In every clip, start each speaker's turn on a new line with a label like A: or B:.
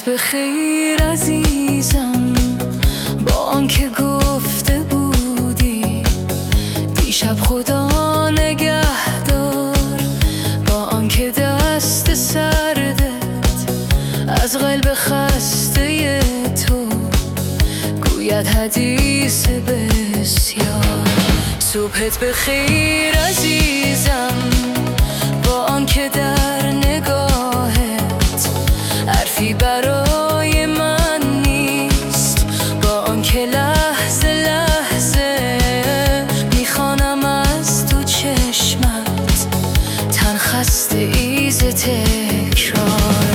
A: به خیر عزیزم، با آنکه گفته بودی دیشب خدا نگهدار، با آنکه دست سردت از قلب خسته تو گوید حدیث بسیار. صبحت به خیر عزیزم، با آنکه در نگاهت حرفی برای من نیست، با آنکه لحظه لحظه میخوانم از تو چشمت تن خسته ایز تکرار.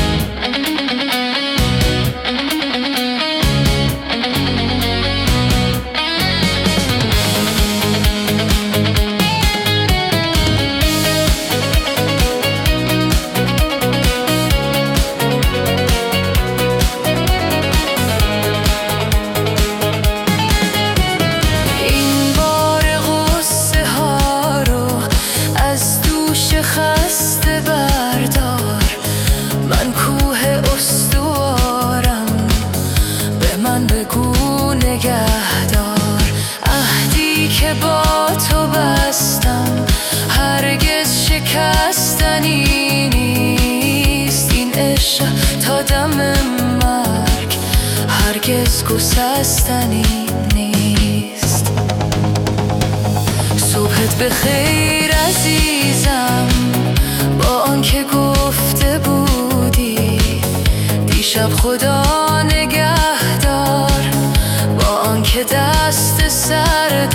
A: خسته بردار، من کوه استوارم، به من بگو نگهدار. عهدی که با تو بستم هرگز شکستنی نیست، این عشق تا دم مرگ هرگز گسستنی نیست. صبحت به خیر عزیزم، با آنکه گفته بودی دیشب خدا نگهدار، با آنکه دست سردت